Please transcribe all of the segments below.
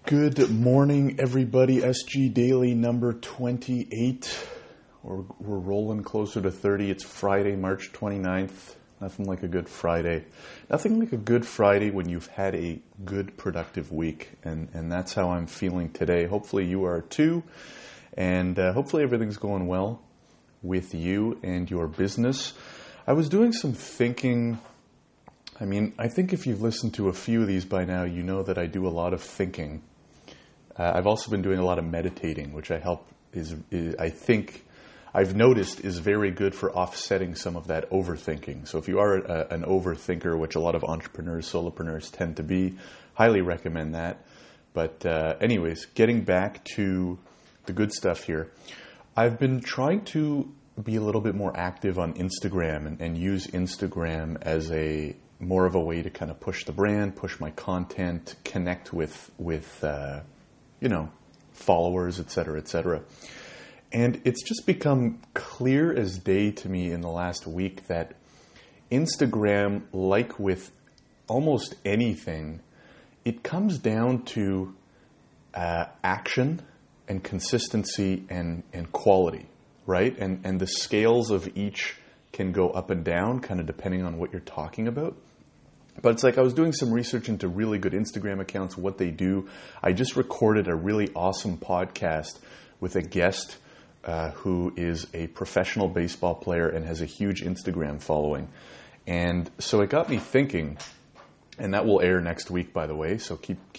Good morning, everybody. SG Daily number 28. We're rolling closer to 30. It's Friday, March 29th. Nothing like a good Friday. Nothing like a good Friday when you've had a good, productive week. And that's how I'm feeling today. Hopefully you are too. And hopefully everything's going well with you and your business. I was doing some thinking. I think if you've listened to a few of these by now, you know that I do a lot of thinking. I've also been doing a lot of meditating, which I think I've noticed is very good for offsetting some of that overthinking. So if you are an overthinker, which a lot of entrepreneurs, solopreneurs tend to be, highly recommend that. But anyways, getting back to the good stuff here. I've been trying to be a little bit more active on Instagram and use Instagram as more of a way to kind of push the brand, push my content, connect with followers, et cetera, et cetera. And it's just become clear as day to me in the last week that Instagram, like with almost anything, it comes down to action and consistency and quality, right? And the scales of each can go up and down kind of depending on what you're talking about. But it's like I was doing some research into really good Instagram accounts, what they do. I just recorded a really awesome podcast with a guest who is a professional baseball player and has a huge Instagram following. And so it got me thinking, and that will air next week, by the way. So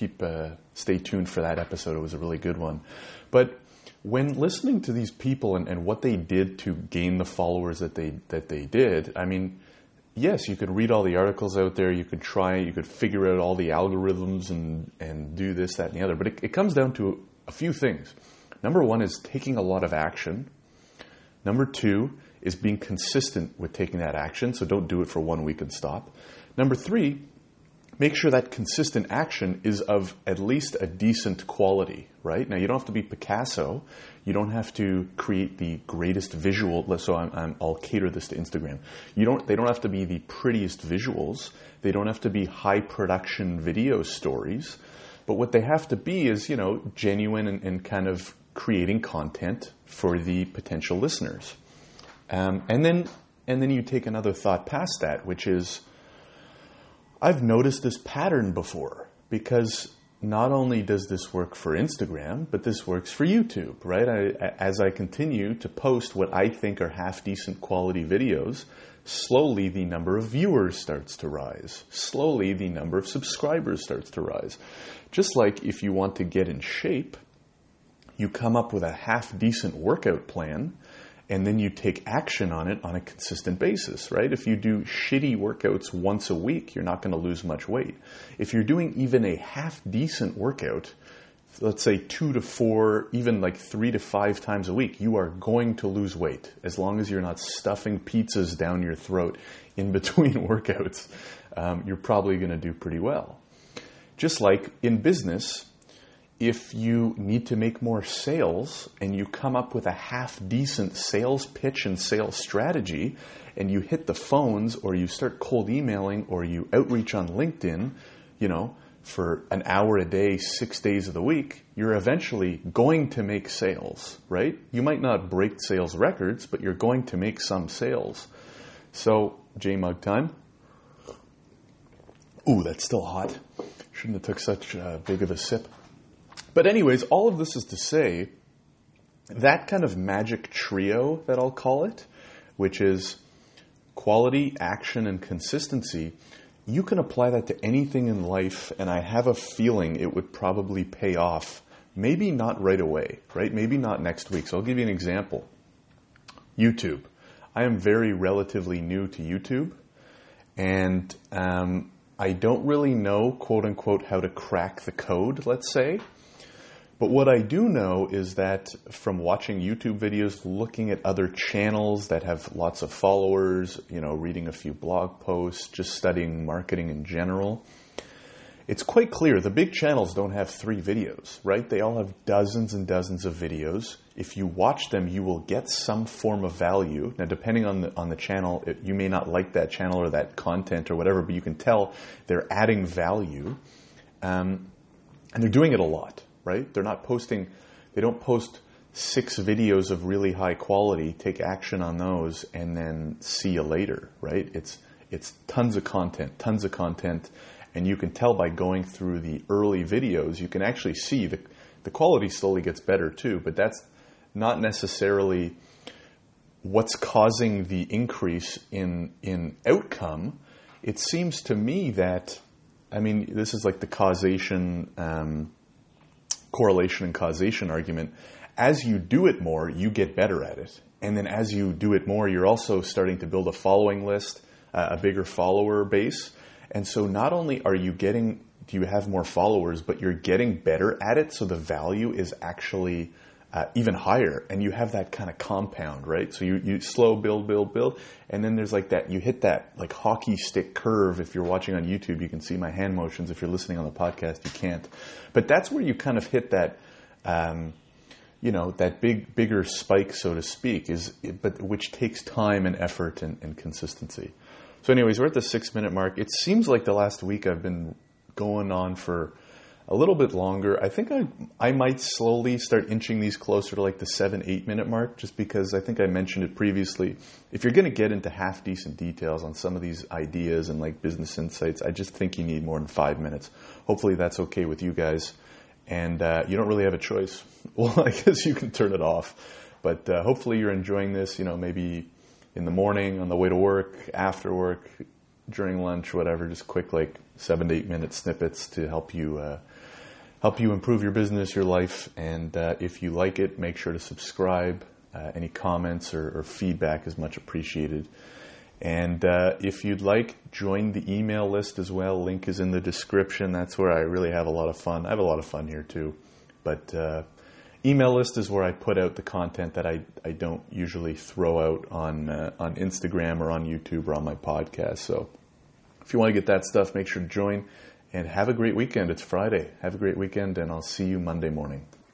stay tuned for that episode. It was a really good one. But when listening to these people and what they did to gain the followers that they did, yes, you could read all the articles out there. You could figure out all the algorithms and do this, that, and the other. But it comes down to a few things. Number one is taking a lot of action. Number two is being consistent with taking that action. So don't do it for 1 week and stop. Number three, make sure that consistent action is of at least a decent quality, right? Now, you don't have to be Picasso. You don't have to create the greatest visual. So I'll cater this to Instagram. They don't have to be the prettiest visuals. They don't have to be high production video stories. But what they have to be is, genuine and kind of creating content for the potential listeners. And then you take another thought past that, which is, I've noticed this pattern before, because not only does this work for Instagram, but this works for YouTube, right? As I continue to post what I think are half-decent quality videos, slowly the number of viewers starts to rise. Slowly the number of subscribers starts to rise. Just like if you want to get in shape, you come up with a half-decent workout plan, and then you take action on it on a consistent basis, right? If you do shitty workouts once a week, you're not going to lose much weight. If you're doing even a half-decent workout, let's say 2 to 4, even like 3 to 5 times a week, you are going to lose weight as long as you're not stuffing pizzas down your throat in between workouts. You're probably going to do pretty well. Just like in business, if you need to make more sales and you come up with a half-decent sales pitch and sales strategy and you hit the phones or you start cold emailing or you outreach on LinkedIn, for an hour a day, 6 days of the week, you're eventually going to make sales, right? You might not break sales records, but you're going to make some sales. So, J-Mug time. Ooh, that's still hot. Shouldn't have took such big of a sip. But anyways, all of this is to say that kind of magic trio that I'll call it, which is quality, action, and consistency, you can apply that to anything in life, and I have a feeling it would probably pay off. Maybe not right away, right? Maybe not next week. So I'll give you an example. YouTube. I am very relatively new to YouTube, and I don't really know, quote unquote, how to crack the code, let's say. But what I do know is that from watching YouTube videos, looking at other channels that have lots of followers, reading a few blog posts, just studying marketing in general, it's quite clear the big channels don't have 3 videos, right? They all have dozens and dozens of videos. If you watch them, you will get some form of value. Now, depending on the channel, you may not like that channel or that content or whatever, but you can tell they're adding value. And they're doing it a lot, right? They don't post 6 videos of really high quality, take action on those, and then see you later, right? It's tons of content, and you can tell by going through the early videos, you can actually see the quality slowly gets better too, but that's not necessarily what's causing the increase in outcome. It seems to me that, this is like the correlation and causation argument. As you do it more, you get better at it. And then as you do it more, you're also starting to build a following list, a bigger follower base. And so not only do you have more followers, but you're getting better at it. So the value is actually even higher, and you have that kind of compound, right? So you slow build, and then there's like that, you hit that like hockey stick curve. If you're watching on YouTube, you can see my hand motions. If you're listening on the podcast, you can't. But that's where you kind of hit that, that bigger spike, so to speak, which takes time and effort and consistency. So anyways, we're at the 6-minute mark. It seems like the last week I've been going on for a little bit longer. I think I might slowly start inching these closer to like the 7-8 minute mark, just because I think I mentioned it previously. If you're going to get into half decent details on some of these ideas and like business insights, I just think you need more than 5 minutes. Hopefully that's okay with you guys. And you don't really have a choice. Well, I guess you can turn it off. But hopefully you're enjoying this, maybe in the morning, on the way to work, after work, during lunch, whatever, just quick like 7 to 8 minute snippets to help you improve your business, your life. And if you like it, make sure to subscribe. Any comments or feedback is much appreciated. And if you'd like, join the email list as well. Link is in the description. That's where I really have a lot of fun. I have a lot of fun here too. But email list is where I put out the content that I don't usually throw out on Instagram or on YouTube or on my podcast. So if you want to get that stuff, make sure to join. And have a great weekend. It's Friday. Have a great weekend, and I'll see you Monday morning.